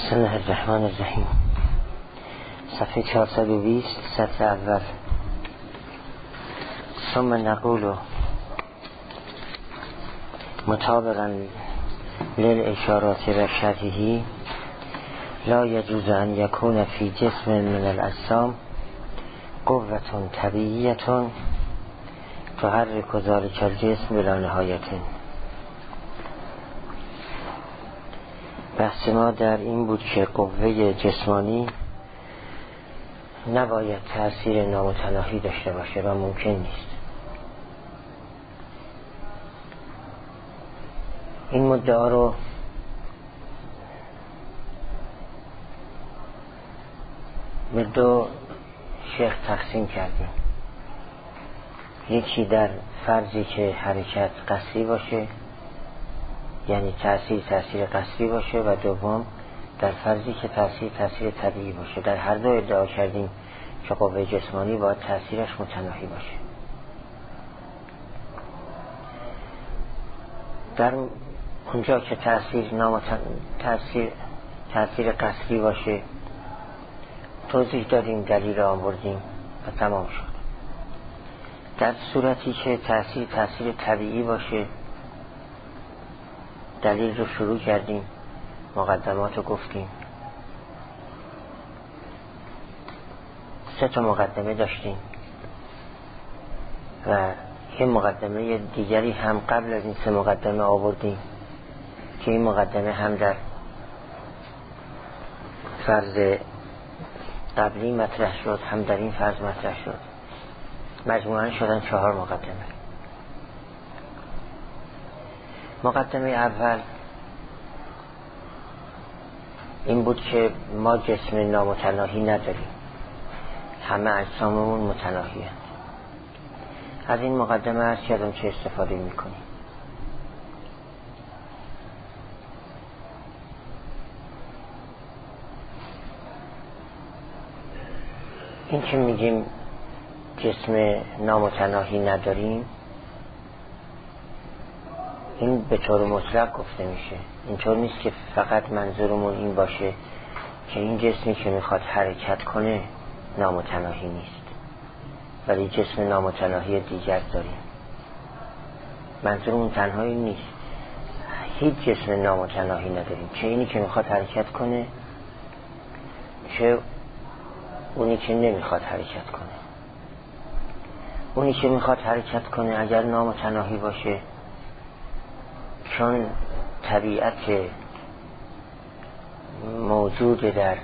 بسم الله الرحمن الرحیم. صفحه 420 سطر اول. ثم نقول مطابقا للاشارات و شرحه لا يجوز ان يكون في جسم من الاجسام قوة طبيعية تحرك ذلك الجسم بلا نهایت. بحث ما در این بود که قوه جسمانی نباید تأثیر نامتناهی داشته باشه و ممکن نیست. این مدعا رو به دو شق تقسیم کردیم. یکی در فرضی که حرکت قصری باشه، یعنی تأثیر قصری باشه، و دوم در فرضی که تأثیر طبیعی باشه. در هر دو ادعا کردیم که قوه جسمانی باید تأثیرش متناهی باشه. در اونجا که تأثیر قصری باشه توضیح دادیم، دلیل آوردیم و تمام شد. در صورتی که تأثیر طبیعی باشه دلیل رو شروع کردیم، مقدمات رو گفتیم. 3 مقدمه داشتیم و یه مقدمه دیگری هم قبل از این 3 مقدمه آوردیم که این مقدمه هم در فرض قبلی مطرح شد، هم در این فرض مطرح شد. مجموعاً شدن 4 مقدمه. مقدمه اول این بود که ما جسم نامتناهی نداریم، همه اجساممون متناهی هست. از این مقدمه عرض کردم چه استفاده میکنیم. این که میگیم جسم نامتناهی نداریم، این به طور مطلق گفته میشه. اینطور نیست که فقط منظورمون این باشه که این جسمی که میخواد حرکت کنه نامتناهی نیست ولی جسم نامتناهی دیگر داریم. منظورمون تنها این نیست، هیچ جسم نامتناهی نداریم، چه اینی که میخواد حرکت کنه چه اونی که نمیخواد حرکت کنه. اونی که میخواد حرکت کنه اگر نامتناهی باشه، چون طبیعت موجود در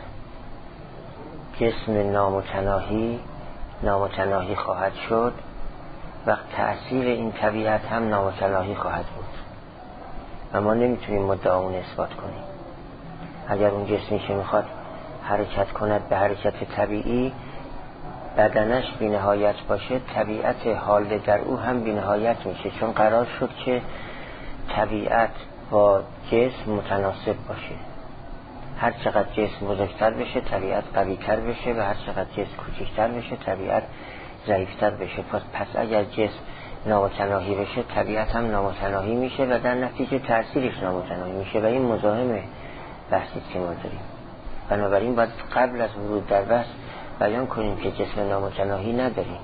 جسم نامتناهی خواهد شد و تأثیر این طبیعت هم نامتناهی خواهد بود و ما نمیتونیم مدعامون اثبات کنیم. اگر اون جسمی که میخواد حرکت کند به حرکت طبیعی بدنش بی‌نهایت باشه، طبیعت حال در او هم بی‌نهایت میشه، چون قرار شد که طبیعت با جسم متناسب باشه. هر چقدر جسم بزرگتر بشه طبیعت قوی‌تر بشه و هر چقدر جسم کوچکتر بشه طبیعت ضعیف‌تر بشه. پس اگر جسم نامتناهی بشه طبیعت هم نامتناهی میشه و در نتیجه تأثیرش نامتناهی میشه و این مزاحم بحثی که ما داریم. بنابراین باید قبل از ورود در بحث بیان کنیم که جسم نامتناهی نداریم.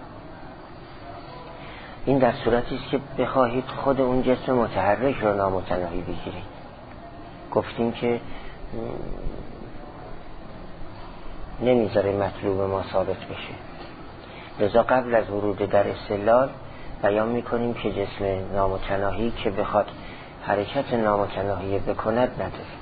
این در صورتی است که بخواهید خود اون جسم متحرک رو نامتناهی بگیرید. گفتیم که نمیذاره مطلوب ما ثابت بشه، لذا قبل از ورود در استدلال بیان میکنیم که جسم نامتناهی که بخواد حرکت نامتناهی بکند نداره.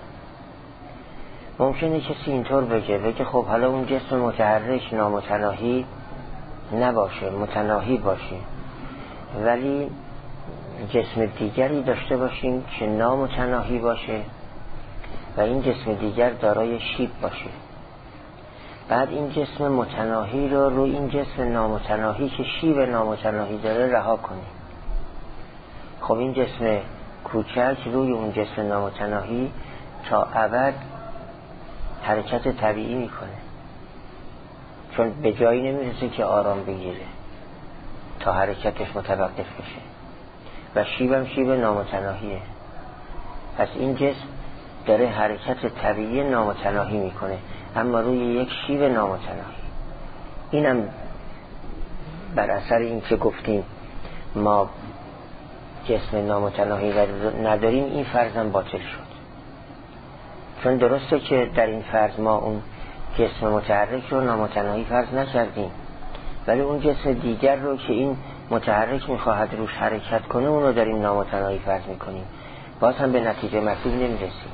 ممکنه کسی اینطور بگه خب حالا اون جسم متحرک نامتناهی نباشه، متناهی باشه، ولی جسم دیگری داشته باشیم که نامتناهی باشه و این جسم دیگر دارای شیب باشه. بعد این جسم متناهی رو این جسم نامتناهی که شیب نامتناهی داره رها کنیم. خب این جسم کوچک روی اون جسم نامتناهی تا ابد حرکت طبیعی میکنه، چون به جایی نمیرسه که آرام بگیره تا حرکتش متوقف بشه و شیبم شیب نامتناهیه. پس این جسم داره حرکت طبیعی نامتناهی میکنه، اما روی یک شیب نامتناهی. اینم بر اثر این که گفتیم ما جسم نامتناهی نداریم، این فرضم باطل شد. چون درسته که در این فرض ما اون جسم متحرک رو نامتناهی فرض نکردیم، ولی اون جسم دیگر رو که این متحرک میخواهد روش حرکت کنه اون رو داریم نامتناهی فرض میکنیم، باز هم به نتیجه مطلوب نمیرسیم.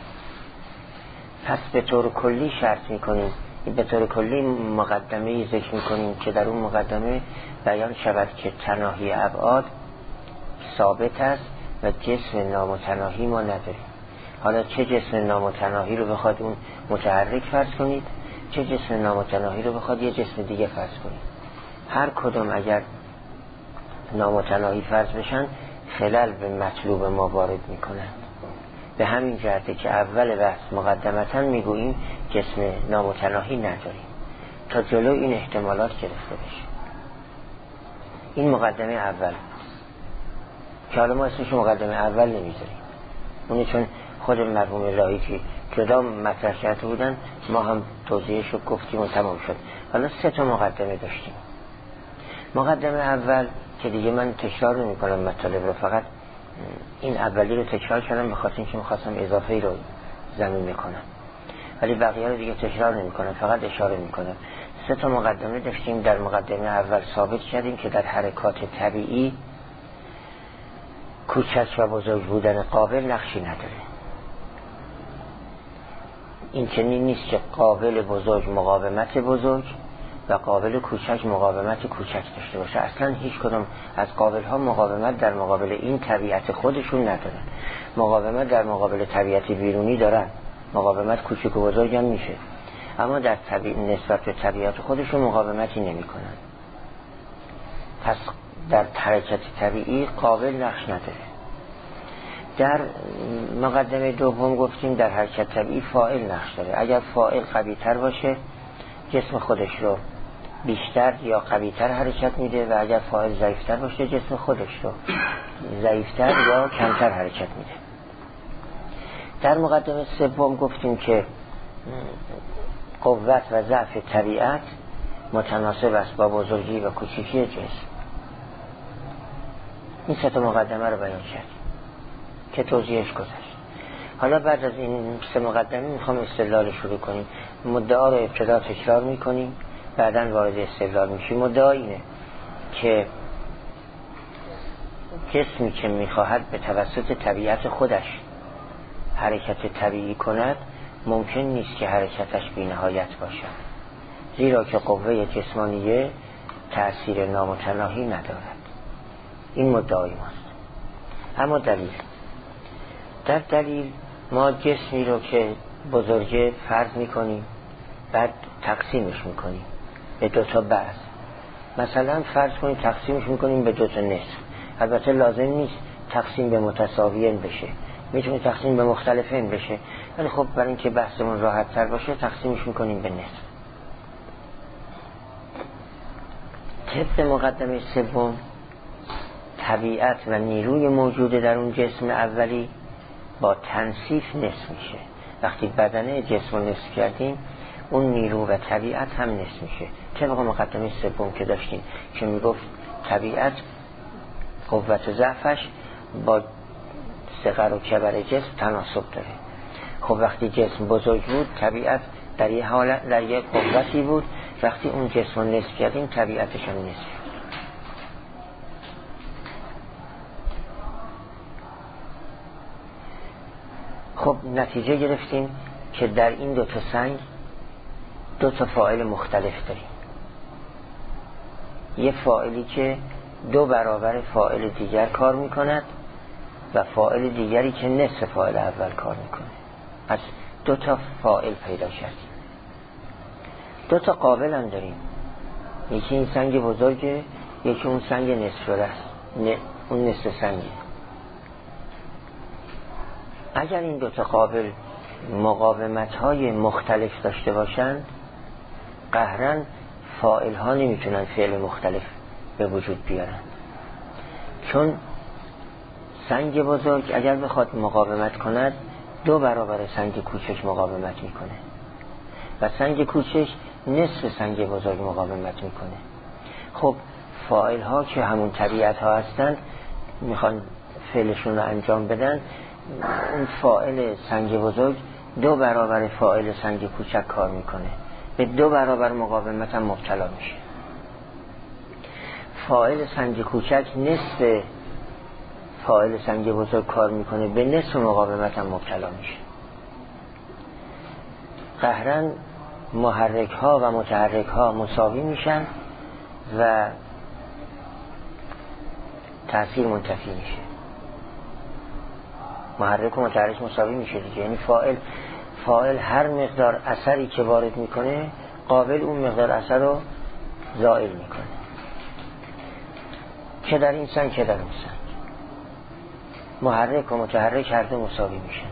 پس به طور کلی شرط میکنیم، به طور کلی مقدمه ذکر میکنیم که در اون مقدمه بیان شود که تناهی ابعاد ثابت است و جسم نامتناهی ما نداریم. حالا چه جسم نامتناهی رو بخواد اون متحرک فرض کنید، چه جسم نامتناهی رو بخواد یه جسم دیگه فرض کنید، هر کدوم اگر نامتناهی فرض بشن خلل به مطلوب ما وارد میکنن. به همین جهته که اول بحث مقدمتا میگوییم جسم نامتناهی نداریم تا جلو این احتمالات گرفته بشه. این مقدمه اول که حالا ما اسمش مقدمه اول نمیذاریم، اونی چون خود مرحوم الهی که جدا مطرح کرده بودن ما هم توضیحش رو گفتیم و تمام شد. حالا 3 مقدمه داشتیم. مقدمه اول که دیگه من تکرار نمی کنم مطالب رو، فقط این اولی رو تکرار کردم به خاطر اینکه می‌خواستم اضافه‌ای رو ضمین کنم، ولی بقیه رو دیگه تکرار نمی کنم، فقط اشاره میکنم. 3 مقدمه داشتیم. در مقدمه اول ثابت کردیم که در حرکات طبیعی کوچک و بزرگ بودن قابل نقشی نداره. این چنین نیست که قابل بزرگ مقاومت بزرگ و قابل کوچک مقاومت کوچک داشته باشه. اصلا هیچ کدوم از قابل ها مقاومت در مقابل این طبیعت خودشون ندارن. مقاومت در مقابل طبیعت بیرونی دارن، مقاومت کوچک و بزرگ هم میشه، اما در نسبت به طبیعت خودشون مقاومتی نمی کنن. پس در حرکت طبیعی قابل نقش نداره. در مقدمه دوم گفتیم در حرکت طبیعی فاعل نقش داره. اگر فاعل قوی تر باشه جسم خودش رو بیشتر یا قوی تر حرکت میده و اگر فاعل ضعیف تر باشه جسم خودش رو ضعیف تر یا کمتر حرکت میده. در مقدمه سوم گفتیم که قوت و ضعف طبیعت متناسب است با بزرگی و کوچکی جسم. این 3 مقدمه رو بیان کردیم که توضیحش گذشت. حالا بعد از این 3 مقدمه میخوام استدلال شروع کنیم. مدعا رو ابتدا تکرار میکنیم، بعداً وارد استدلال میشیم. مدعا اینه که جسمی که میخواهد به توسط طبیعت خودش حرکت طبیعی کند ممکن نیست که حرکتش بی نهایت باشد، زیرا که قوه جسمانیه تأثیر نامتناهی ندارد. این مدعای ماست. اما در دلیل ما جسمی رو که بزرگه فرض میکنیم، بعد تقسیمش میکنیم به 2 بعض. مثلا فرض کنیم تقسیمش میکنیم به 2 نصف. البته لازم نیست تقسیم به متساویین بشه، میتونه تقسیم به مختلفین بشه، ولی خب برای اینکه بحثمون راحت تر باشه تقسیمش میکنیم به نصف. طبق مقدمه سوم طبیعت و نیروی موجوده در اون جسم اولی با تنصیف نصف میشه. وقتی بدنه جسم رو نصف کردیم اون نیرو و طبیعت هم نصف میشه. طبق مقدمه سوم که داشتیم که میگفت طبیعت قوت و ضعفش با صغر و کبر جسم تناسب داره. خب وقتی جسم بزرگ بود طبیعت در یه حالت، در یه قوتی بود، وقتی اون جسم رو نصف کردیم طبیعتش هم نصف شد. خب نتیجه گرفتیم که در این 2 سنگ 2 فاعل مختلف داریم. یه فاعلی که 2 برابر فاعل دیگر کار میکند و فاعل دیگری که نصف فاعل اول کار میکنه. پس 2 فاعل پیدا کردیم. 2 قابل هم داریم، یکی این سنگ بزرگه، یکی اون سنگ نصف شده است، اون نصف سنگه. اگر این 2 قابل مقاومت های مختلف داشته باشند قهراً فاعل ها نمیتونن فعل مختلف به وجود بیارن، چون سنگ بزرگ اگر بخواد مقاومت کند 2 برابر سنگ کوچک مقاومت میکنه و سنگ کوچک نصف سنگ بزرگ مقاومت میکنه. خب فاعل ها که همون طبیعت ها هستن میخوان فعلشون رو انجام بدن، اون فاعل سنگ بزرگ 2 برابر فاعل سنگ کوچک کار میکنه، به 2 برابر مقاومت هم مبتلا میشه. فاعل سنگ کوچک نصف فاعل سنگ بزرگ کار میکنه، به نصف مقاومت هم مبتلا میشه. قهرن محرک ها و متحرک ها مساوی میشن و تأثیر منتفی میشه. محرک و متحرک مساوی میشه دیگه، یعنی فاعل هر مقدار اثری که وارد میکنه قابل اون مقدار اثر رو زائل میکنه، که در این سنگ که در اون سنگ. محرک و متحرک هر دو مساوی میشن،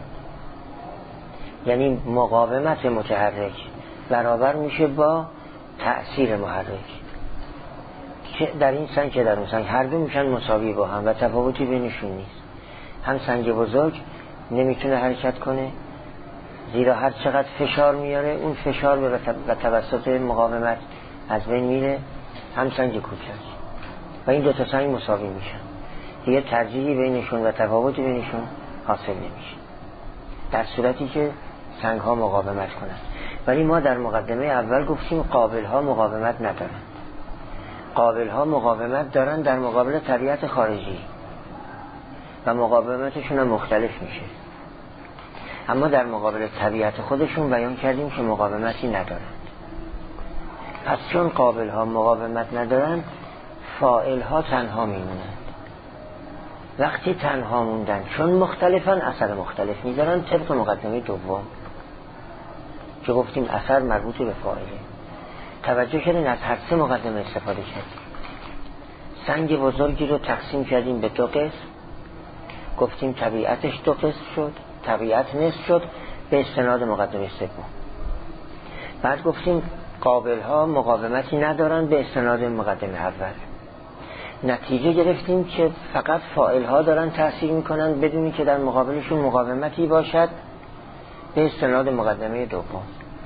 یعنی مقاومت متحرک برابر میشه با تأثیر محرک، که در این سنگ که در اون سنگ هر دو میشن مساوی با هم و تفاوتی بینشون نیست. هم سنگ بزرگ نمیتونه حرکت کنه زیرا هر چقدر فشار میاره اون فشار به توسط مقاومت از بین میره، هم سنگ کوچک، و این 2 تا سنگ مساوی میشن، دیگه ترجیحی بینشون و تفاوتی بینشون حاصل نمیشه در صورتی که سنگ ها مقاومت کنند. ولی ما در مقدمه اول گفتیم قابل ها مقاومت ندارن. قابل ها مقاومت دارن در مقابل طبیعت خارجی و مقاومتشون هم مختلف میشه، اما در مقابل طبیعت خودشون بیان کردیم که مقاومتی ندارن. پس چون قابل ها مقاومت ندارن، فاعل ها تنها میمونند. وقتی تنها موندن چون مختلفن اثر مختلف میذارن، طبق مقدمه دوم که گفتیم اثر مربوط به فاعله. توجه کردین از هر 3 مقدمه استفاده کردیم. سنگ بزرگی رو تقسیم کردیم به 2 قسم، گفتیم طبیعتش 2 قسم شد، طبیعت نصف شد به استناد مقدمه سوم. بعد گفتیم قابل ها مقاومتی ندارن به استناد مقدمه اول. نتیجه گرفتیم که فقط فاعل ها دارن تأثیر میکنن بدونی که در مقابلشون مقاومتی باشد به استناد مقدمه دوم.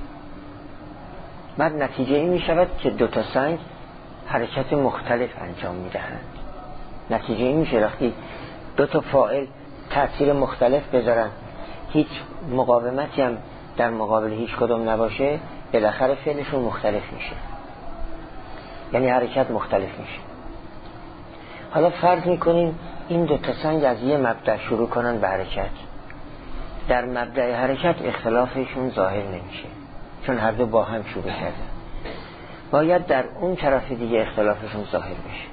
بعد نتیجه این میشود که 2 تا سنگ حرکت مختلف انجام میدهند. نتیجه این میشه وقتی 2 تا فاعل تأثیر مختلف بذارن، هیچ مقاومتی هم در مقابل هیچ کدوم نباشه، بالاخره فعلشون مختلف میشه، یعنی حرکت مختلف میشه. حالا فرض میکنیم این 2 تا سنگ از یه مبدأ شروع کنن به حرکت. در مبدأ حرکت اختلافشون ظاهر نمیشه چون هر دو با هم شروع کردن، باید در اون طرف دیگه اختلافشون ظاهر بشه.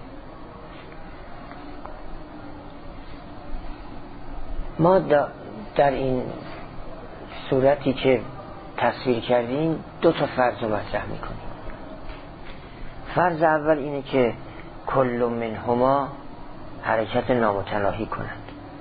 ما در این صورتی که تصویر کردیم 2 تا فرض رو مطرح میکنیم. فرض اول اینه که کل منهما حرکت نامتناهی کنند.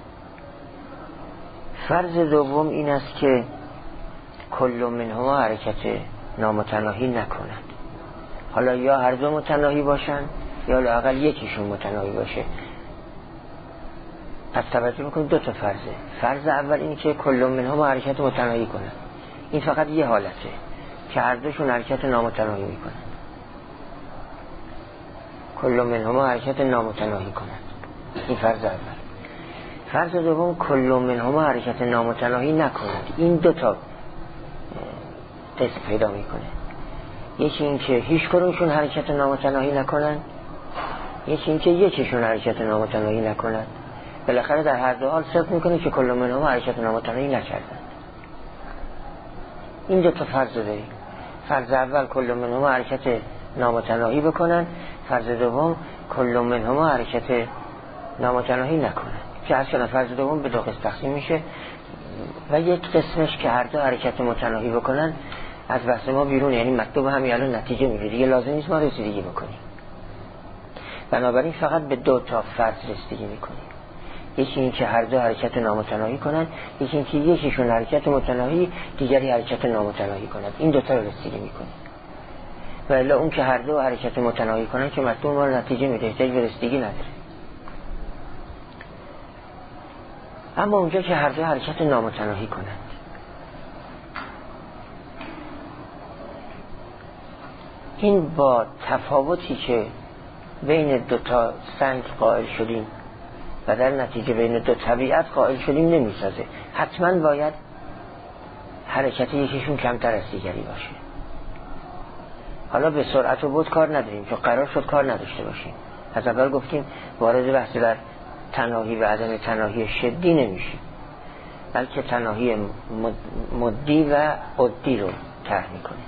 فرض دوم این است که کل منهما حرکت نامتناهی نکنند. حالا یا هر دو متناهی باشن یا لااقل یکیشون متناهی باشه. پس توجه میکنید 2 تا فرضه. فرض اول این که کل منهما حرکت متناهی کنند، این فقط یه حالته که هر دوشون حرکت نامتناهی میکنند. کل منهما حرکت نامتناهی کنند، این فرض اول. فرض دوم کل منهما حرکت نامتناهی نکنند. این 2 تا قسم پیدا میکنه. یکی این که هیچ کدومشون حرکت نامتناهی نکنند، یکی این که یکیشون حرکت نامتناهی نکنند. بالاخره در هر دو حال ثبت میکنه که کل منهما حرکت نامتناهی نکردند. این 2 تا فرض داریم. فرض اول کل منهما حرکت نامتناهی بکنن، فرض دوم کل منهما حرکت نامتناهی نکنن، که اصلا فرض دوم به 2 قسم تقسیم میشه و یک قسمش که هر دو حرکت متناهی بکنن از بحث ما بیرون، یعنی مطلوب همین الان نتیجه میگیره دیگه، لازم نیست ما رسیدگی بکنیم. بنابراین فقط به 2 تا فرض رسیدگی میکنیم. یکی این که هر دو حرکت نامتناهی کنن، یکی این که یکیشون حرکت متناهی دیگری حرکت نامتناهی کنند. این 2 تا رو رسیدگی میکنیم. و الا اون که هر دو حرکت متناهی کنن که مطلوب ما نتیجه میده، احتیاج به رسیدگی نداره. اما اونجا که هر دو حرکت نامتناهی کنند این با تفاوتی که بین دو تا سنگ قائل شدیم و در نتیجه بین دو طبیعت قائل شدیم نمیسازه. حتما باید حرکت یکیشون کمتر از دیگری باشه. حالا به سرعت و بود کار نداریم چون قرار شد کار نداشته باشیم. از اول گفتیم وارد بحث در تناهی و عدم تناهی شدی نمیشیم، بلکه تناهی مدی و عدی رو طرح میکنیم.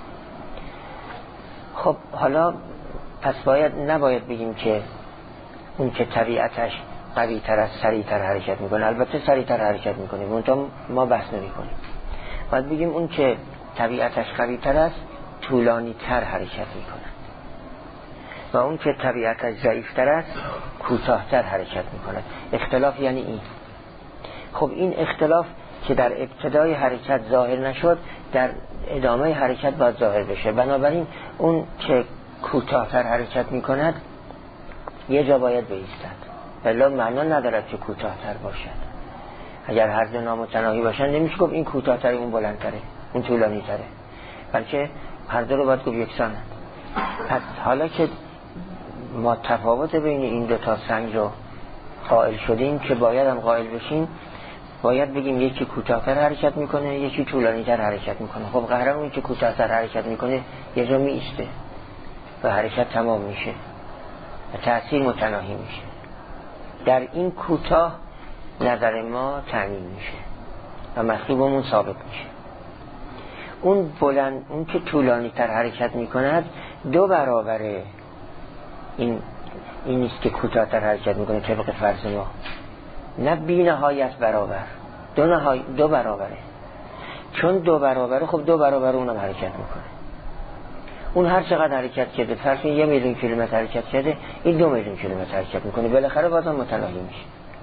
خب حالا پس نباید بگیم که اون که طبیعتش قوی تر از سریع تر حرکت میکنه. البته سریع تر حرکت میکنه، منتها ما بحث نمی کنیم. باید بگیم اون که طبیعتش قوی تر است طولانی تر حرکت میکنه و اون که طبیعتش ضعیف تر است کوتاه تر حرکت میکنه. اختلاف یعنی این. خب این اختلاف که در ابتدای حرکت ظاهر نشد در ادامه حرکت باید ظاهر بشه. بنابراین اون که کوتاه تر حرکت میکند یه جا باید بایستد، ولی معنا ندارد که کوتاه تر باشد. اگر هر دو نامتناهی باشن نمیشه گفت این کوتاه تره اون بلند تره اون طولانی تره، بلکه هر دو رو باید گفت یکسانند. پس حالا که ما تفاوت بین این دو تا سنگ رو قائل شدیم که باید هم قائل بشیم، باید بگیم یکی کوتاه‌تر حرکت میکنه یکی طولانی‌تر حرکت میکنه. خب قهرم اون که کوتاه‌تر حرکت میکنه یه جا میایسته و حرکت تمام میشه و تأثیر متناهی میشه. در این کوتاه نظر ما تعیین میشه و مطلوبمون ثابت میشه. اون بلند، اون که طولانی‌تر حرکت میکند دو برابره این نیست که کوتاه‌تر حرکت میکنه طبق فرض ما، نه بی نهایت برابر، دو برابره. چون دو برابره خب دو برابر اونم حرکت میکنه. اون هر چقدر حرکت کرده، فرض کنید 1 میلیون کیلومتر حرکت کرده، این 2 میلیون کیلومتر حرکت میکنه، بالاخره بازم متناهی میشه.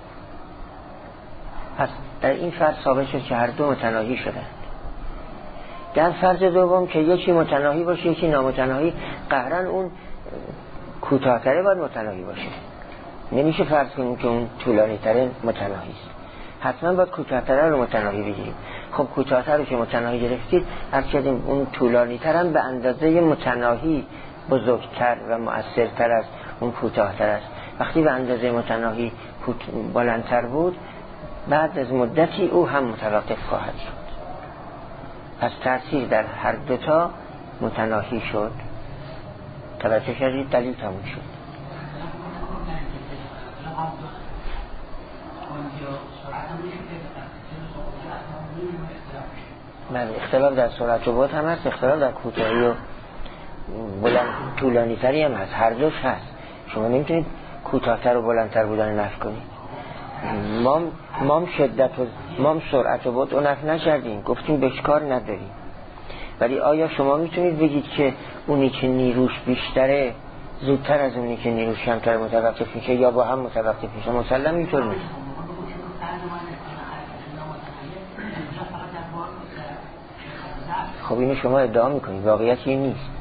پس در این فرض ثابت شد که هر دو متناهی شدن. در فرض دوم که یکی متناهی باشه یکی نامتناهی، قهرن اون کوتاه‌تره باید متناهی باشه. نمیشه فرض کنیم که اون طولانی‌تره متناهی است، حتما باید کوتاه‌تره رو متناهی بگیریم. خب کوتاه‌تر رو که متناهی گرفتید، هر کدوم اون طولانی‌تر هم به اندازه متناهی بزرگتر و مؤثرتر از اون کوتاه‌تر است. وقتی به اندازه متناهی بلندتر بود، بعد از مدتی او هم متوقف خواهد شد. پس تأثیر در هر دوتا متناهی شد. توجه کردید؟ دلیل تموم شد. بله، اختلاف در سرعت و بعد هم هست، اختلاف در کوتاهی و بلند طولانی تری هم هست، هر دوش هست. شما نمیتونید کوتاه‌تر و بلندتر بودن نفی کنید. ما سرعت و بعد رو نفی نکردیم، گفتیم بشکار نداریم. ولی آیا شما میتونید بگید که اونی که نیروش بیشتره زودتر از اونی که نیروش کمتر متوقف میشه یا با هم متوقف میشه؟ مسلم اینطور نیست. خب اینو شما ادعا میکنید، واقعیتی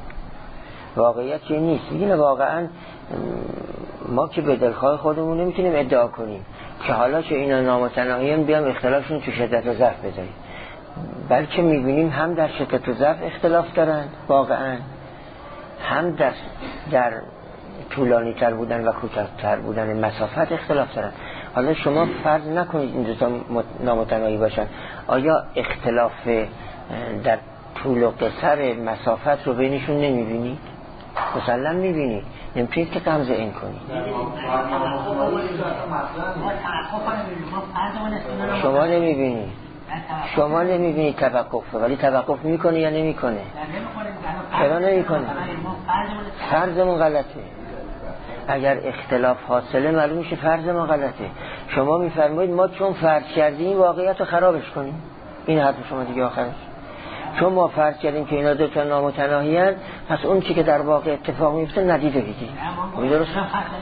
نیست. اینه واقعا ما که به دلخواه خودمون نمیتونیم ادعا کنیم که حالا که اینا نامتناهی هم بیام اختلافشون تو شدت و ضعف بذاریم، بلکه میبینیم هم در شدت و ضعف اختلاف دارن واقعا، هم در طولانی تر بودن و کوتاه‌تر بودن مسافت اختلاف دارن. حالا شما فرض نکنید این دوتا نامتناهی باشن، آیا اختلاف در طول و قصر مسافت رو بینشون نمیبینید؟ مسلم میبینید، نمیتونید که غمزه این کنید. شما نمیبینید توقف، ولی توقف میکنه یا نمیکنه؟ چرا نمیکنه؟ فرضمون غلطه. اگر اختلاف حاصله معلوم میشه فرضمون غلطه. شما میفرمایید ما چون فرض کردیم واقعیت رو خرابش کنیم. این حرف شما دیگه آخرش. چون ما فرض کردیم که اینا دو تا نامتناهی هستند، پس اون چی که در واقع اتفاق میفته ندیده بگیریم. درست؟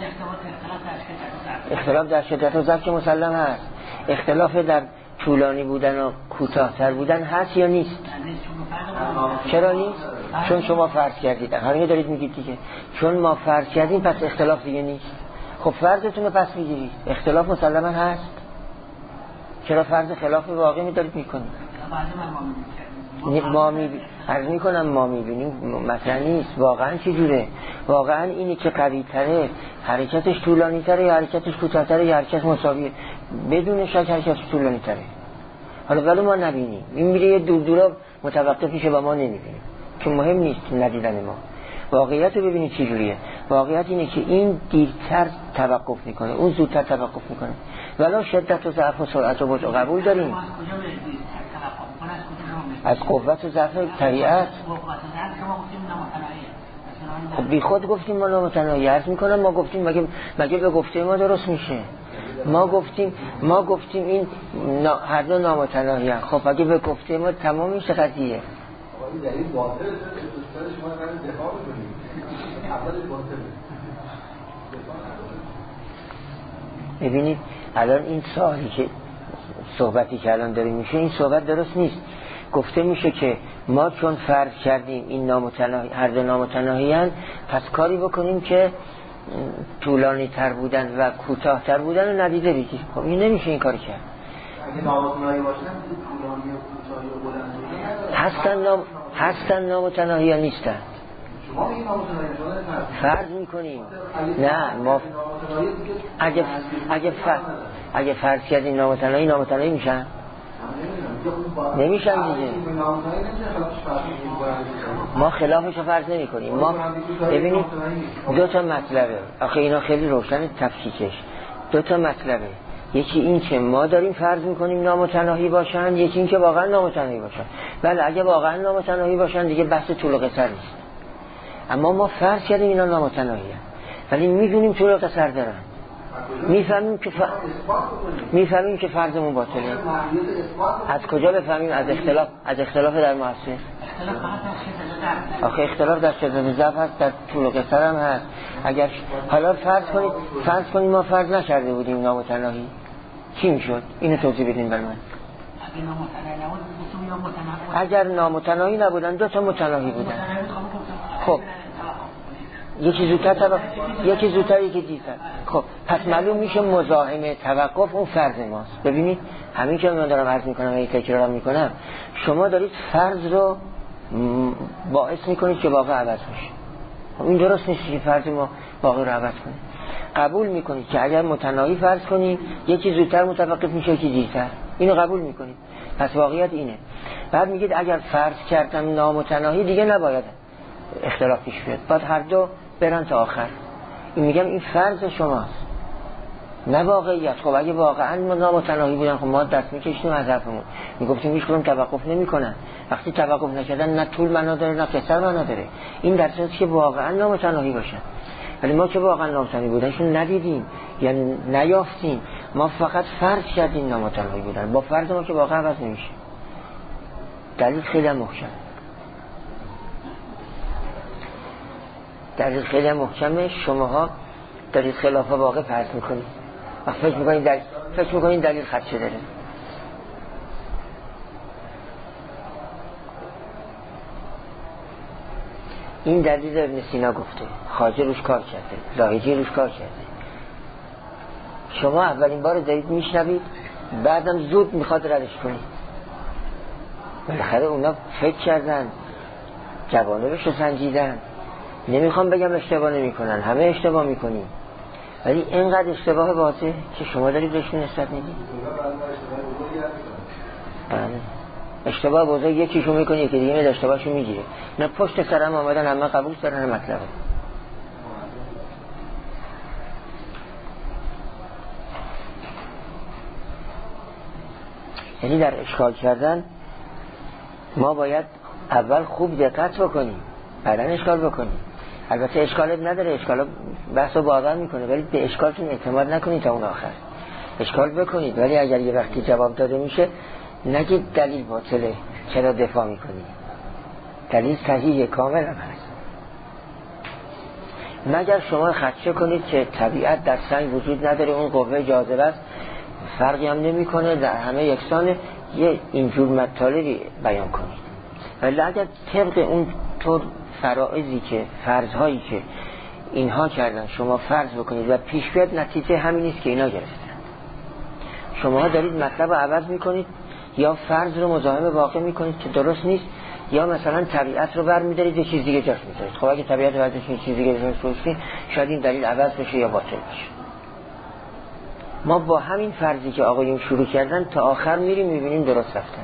اختلاف در شدت و ضعف که مسلم هست. اختلاف در طولانی بودن و کوتاه‌تر بودن هست یا نیست؟ چرا نیست؟ چون شما فرض کردید. همین دارید میگید دیگه. چون ما فرض کردیم پس اختلاف دیگه نیست. خب فرضتون رو پس میگیرید. اختلاف مسلما هست. چرا فرض خلاف واقعی می‌دارید میکنید؟ عرض میکنم ما میبینیم مثلا نیست. واقعا چجوره؟ واقعا اینی که قوی تره حرکتش طولانی تره یا حرکتش کوتاه تره یا حرکت مساویه؟ بدون شک حرکتش طولانی تره. حالا ولی ما نبینیم، این میره یه دورا متوقف میشه و ما نمیبینیم که مهم نیست ندیدن ما. واقعیت رو ببینید چجوریه. واقعیت اینه که این دیرتر توقف میکنه، اون زودتر توقف میکنه. ولی شدت و ضعف و سرعت و بطء قبول داریم. از قوت و ضعف طبیعت. خب بی خود گفتیم ما نامتناهی. عرض میکنم ما گفتیم مگه به گفته ما درست میشه؟ ما گفتیم این هر دو نامتناهی هست. خب اگه به گفته ما تمام میشه قضیه. ببینید الان این سوالی که صحبتی که الان داریم میشه، این صحبت درست نیست. گفته میشه که ما چون فرض کردیم این نامتناهی هر دو نامتناهی هستند، پس کاری بکنیم که طولانی تر بودن و کوتاه تر بودن رو ندیده بگیر. خب این نمیشه این کاری کرد. اگه نامتناهی باشن طولانی و کوتاهی و بلند هستن نامتناهی یا نیستن؟ شما میگید نامتناهی فرض میکنیم. نه ما اگه فرض کردیم نامتناهی میشن؟ نمیشن دیگه. ما خلافش رو فرض نمی کنیم. ما ببینید دو تا مطلبه. آخه اینا خیلی روشن تفکیکش. دو تا مطلبه. یکی این که ما داریم فرض میکنیم نامتناهی باشن، یکی این که واقعا نامتناهی باشن. بله اگه واقعا نامتناهی باشن دیگه بحث طول و قصر نیست. اما ما فرض کردیم اینا نامتناهی هستند، ولی میدونیم طول و قصر دارن. میفهمیم که فرضمون باطله. از کجا بفهمیم؟ از اختلاف در مؤثر. آخه اختلاف در شدت ضعف هست، در طول و قصر هم هست. اگر حالا فرض کنید ما فرض نکرده بودیم نامتناهی، چی میشد؟ اینو توضیح بدین برای من. اگر نامتناهی نبودن دو تا متناهی بودن. خب یکی زودتر یکی دیرتر. خب پس معلوم میشه مزاحم توقف اون فرض ماست. ببینید همین که من دارم عرض میکنم و این تکرارم میکنم، شما دارید فرض رو باعث میکنید که واقع عوض میشه. این درست نیست که فرض ما واقع رو عوض کنه. قبول میکنید که اگر متناهی فرض کنید یکی زودتر متوقف میشه یکی دیرتر. اینو قبول میکنید. پس واقعیت اینه. بعد میگید اگر فرض کردم نامتناهی دیگه نباید اختلاف پیش بیاد، باید هر دو برن تا آخر. این میگم این فرض شماست نه واقعیت. خب اگه واقعا ما نامتناهی بودن خب ما دست میکشیم از حرفمون، میگفتیم هیچ کدوم توقف نمیکنن. وقتی توقف نکردن نه طول معنا داره نه قصر معنا داره. این در صورتی که واقعا نامتناهی باشن. ولی ما که واقعا نامتناهی بودنشون ندیدیم یا نیافتیم، ما فقط فرض کردیم نامتناهی بودن. با فرض ما که واقعا عوض نمیشه. دلیل خیلی محکم. دلیل خیلی محکمه. شماها دلیل خلاف واقع فرض میکنید و فکر میکنید دلیل خدشه داره. این دلیل ابن سینا گفته، خواجه روش کار کرده، لاهیجی روش کار کرده. شما اولین بار دارید میشنوید، بعدم زود میخواد ردش کنید. بالاخره اونا فکر کردن، جوانبش رو سنجیدن. نمیخوام بگم اشتباه نمی کنن، همه اشتباه میکنیم، ولی اینقدر اشتباه واضحه که شما دارید بهشون نسبت میدید. اشتباه بزرگ یکیشون میکنه یکی دیگه میاد اشتباهشو میگیره. نه پشت سرم آمدن همه قبول کردن مطلبه. یعنی در اشکال کردن ما باید اول خوب دقت بکنیم بعدن اشکال بکنیم. البته اشکالت نداره، اشکال بحث رو باور میکنه، ولی به اشکالتون اعتماد نکنید تا اون آخر. اشکال بکنید، ولی اگر یه وقتی جواب داده میشه نگید دلیل باطله چرا دفاع میکنید. دلیل صحیحه، کامل هم هست. مگر شما خدشه کنید که طبیعت در سنگ وجود نداره، اون قوه جاذبه است، فرقی هم نمیکنه، در همه یکسانه، یه اینجور مطالبی بیان کنید. ولی اگر طبق اون طور فرائضی که فرضهایی که اینها کردن شما فرض بکنید و پیش بیاد، نتیجه همین نیست که اینا گرفتن. شما دارید مطلب رو عوض میکنید، یا فرض رو مزاحم واقع میکنید که درست نیست، یا مثلا طبیعت رو برمی‌دارید یه چیز دیگه جاش میذارید. خب اگه طبیعت رو برمی‌دارید یه چیز دیگه جاش میذارید شاید این دلیل عوض بشه یا باطل بشه. ما با همین فرضی که آقایون شروع کردن تا آخر میریم میبینیم درست رفتن.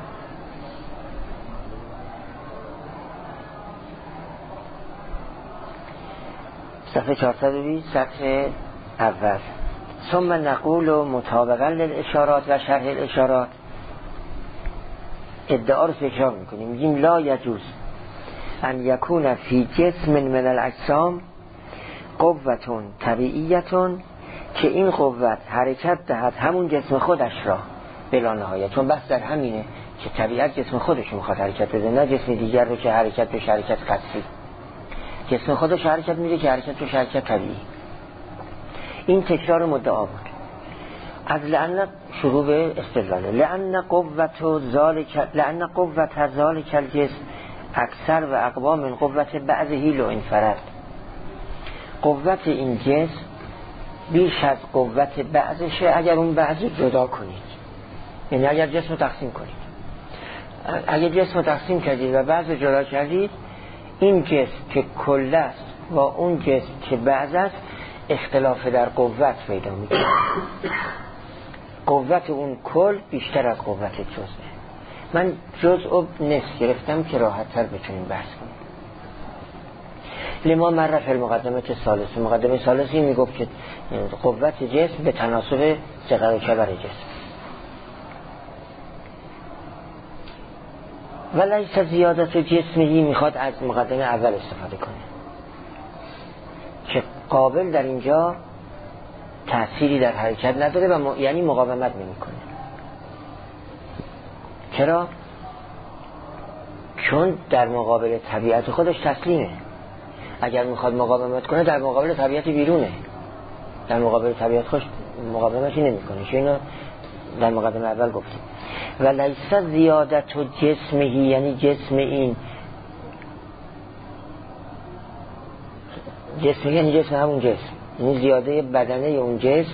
صفحه 420 سطر اول. ثم نقول مطابقا للاشارات و شرح الاشارات، ادعا رو تکرار میکنیم، میگیم لا یجوز ان یکون فی جسم من الاجسام قوة طبیعیة، که این قوت حرکت دهد همون جسم خودش را بلا نهایت. چون بحث در همینه که طبیعت جسم خودش میخواد حرکت بده، نه جسم دیگر رو که حرکت بشه حرکت قطعی. جسم خودش حرکت میده که حرکت بشه حرکت طبیعی. این تکرار مدعا بود. از لأن شروع به استدلاله، لأن قوة ذالک الجسم اکثر و اقوا من قوت بعضه لو انفرد. قوت این جسم بیش از قوت بعضشه اگر اون بعض جدا کنید، یعنی اگر جسم رو تقسیم کنید. اگر جسم رو تقسیم کردید و بعض جدا کردید، این جسم که کل است و اون جسم که بعض است اختلاف در قوت پیدا میکنه. قوت اون کل بیشتر از قوت جزء. من جزء نصف گرفتم که راحت تر بتونیم بحث کنیم. لما معرف المقدمه ثالث، مقدمه ثالثی میگفت که قوت جسم به تناسب صغر و کبر جسم. ولیس زیادت جسمهی، میخواد از مقدمه اول استفاده کنه که قابل در اینجا تأثیری در حرکت نداره و یعنی مقاومت نمیکنه. چرا؟ چون در مقابل طبیعت خودش تسلیمه. اگر میخواد مقاومت کنه در مقابل طبیعت بیرونه، در مقابل طبیعت خودش مقاومتی نمیکنه. چون اینو در مقدمه اول گفتیم. و لیس زیادت و جسمهی، یعنی جسم این، جسم یعنی جسم همون جسم، یعنی زیاده بدنه اون جسم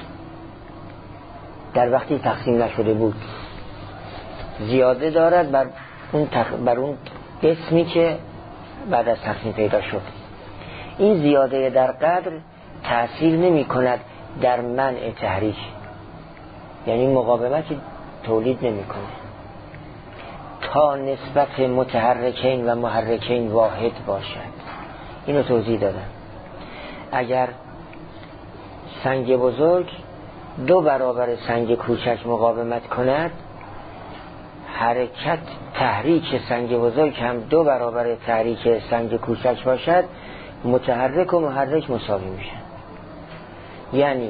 در وقتی تقسیم نشده بود زیاده دارد بر اون جسمی که بعد از تقسیم پیدا شد. این زیاده در قدر تأثیر نمی کند در منع تحریک، یعنی مقاومتی تولید نمی کنه تا نسبت متحرکین و محرکین واحد باشد. اینو توضیح دادم. اگر سنگ بزرگ 2 برابر سنگ کوچک مقاومت کند، حرکت تحریک سنگ بزرگ هم 2 برابر تحریک سنگ کوچک باشد، متحرک و محرک مساوی میشن. یعنی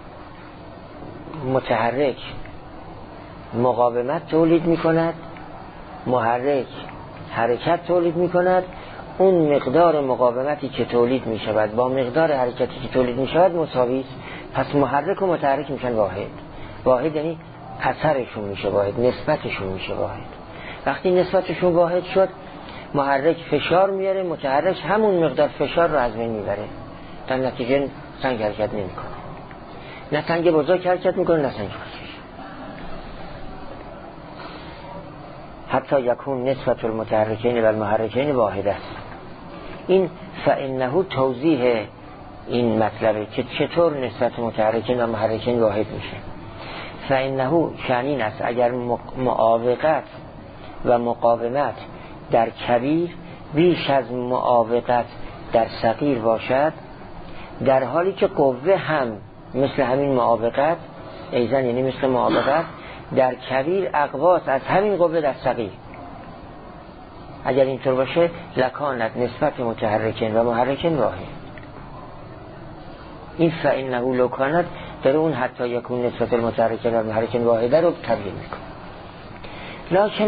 متحرک مقاومت تولید میکند، محرک حرکت تولید میکند. اون مقدار مقاومتی که تولید میشود با مقدار حرکتی که تولید میشود مساوی است. پس محرک و متحرک میشن واحد. واحد یعنی اثرشون میشه واحد، نسبتشون میشه واحد. وقتی نسبتشون واحد شد، محرک فشار میاره، متحرک همون مقدار فشار رو از بین میبره. در نتیجه سنگ حرکت نمیکنه. نه سنگ بزرگ حرکت میکنه نه سنگ کوچک. حتی یکون نسبت المتحرکین و المحرکین واحد است. این فانه توضیح این مطلبه که چطور نسبت متحرکین و محرکین واحد میشه. فانه شأنین است اگر معاوقت و مقاومت در کبیر بیش از معاوقت در صغیر باشد، در حالی که قوه هم مثل همین معاوقت ایزن، یعنی مثل معاوقت در کبیر اقواس از همین قوه در صغیر. اگر اینطور باشه لکانت نسبت متحرکین و محرکین واحد. این فانه لکانت در اون حتی یکون نسبت المتحرکین و محرکین واحده رو تبیین میکنه. لکن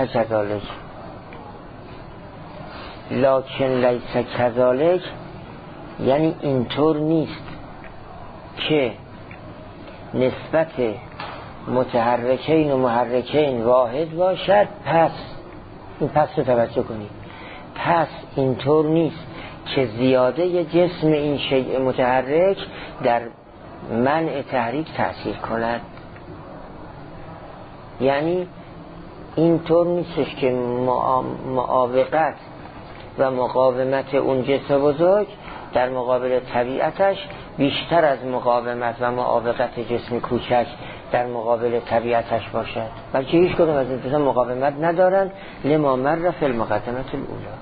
لیس کذالک یعنی اینطور نیست که نسبت متحرکین و محرکین واحد باشد. پس این پس رو توجه کنید. پس اینطور نیست که زیاده جسم این شیء متحرک در منع تحریک تأثیر کند. یعنی اینطور نیستش که معاوقت و مقاومت اون جسم بزرگ در مقابل طبیعتش بیشتر از مقاومت و معاوقت جسم کوچک در مقابل طبیعتش باشد، بلکه هیچ کدوم از این دوتا مقاومت ندارن. لما مر فی المقدمه الاولی.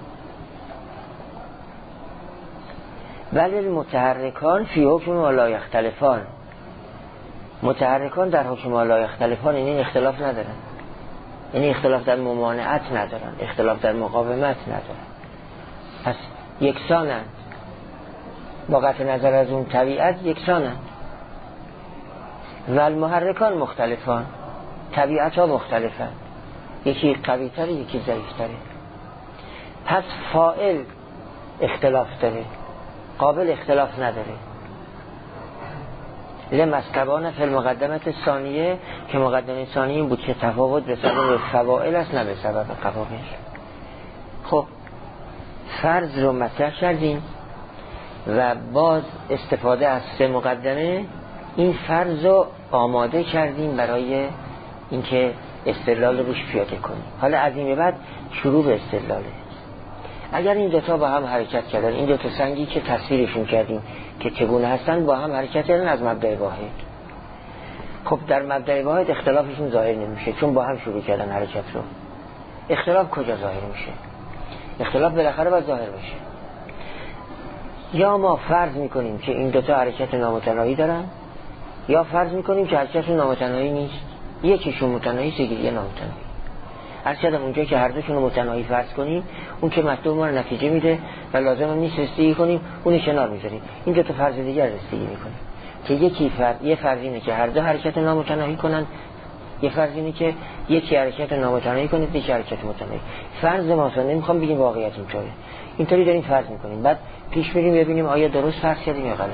ولی المتحرکان فی حکم ما لا یختلفان. متحرکان در حکم ما لا یختلفان یعنی اختلاف ندارن، یعنی اختلاف در ممانعت ندارن، اختلاف در مقاومت ندارن، پس یکسانند، با قطع نظر از اون طبیعت یکسانند. و المحرکان مختلفان، طبیعت ها مختلفند، یکی قوی تره یکی ضعیف تره. پس فاعل اختلاف داره، قابل اختلاف نداره. لمستبان فی المقدمه ثانیه، که مقدمه ثانیه این بود که تفاوت به سبب فواعل است نه به سبب قوابل. خب فرض رو مطرح کردیم و باز استفاده از سه مقدمه این فرض رو آماده کردیم برای اینکه استدلال روش پیاده کنیم. حالا از این به بعد شروع به استدلاله. اگر این دوتا با هم حرکت کردن، این دوتا سنگی که تصویرشون کردیم که چگونه هستن با هم حرکت کردن از مبدأ واحد، خب در مبدأ واحد اختلافشون ظاهر نمیشه چون با هم شروع کردن حرکت رو. اختلاف کجا ظاهر میشه؟ اختلاف بالاخره باید ظاهر بشه. یا ما فرض میکنیم که این دوتا حرکت نامتناهی دارن، یا فرض میکنیم که حرکتشون نامتناهی نیست، یکیشون متناهی است یکی نامتناهی. هرچند اونجا که هر دوشون رو متناهی فرض کنیم اون که مطلوب ما رو نتیجه میده و لازم هم نیست رسیدگی کنیم، اون کنار میذاریم. این دو تا فرض دیگر رسیدگی میکنیم که یه فرض اینه که هر دو حرکت نامتناهی کنن، یه فرض اینه که یکی حرکت نامتناهی کنه یکی حرکت متناهی. فرض ما اصلا نمیخوام بگیم واقعیت اینطوره، اینطوری داریم فرض میکنیم، بعد پیش میریم ببینیم آیا درست فرض کردیم یا غلط.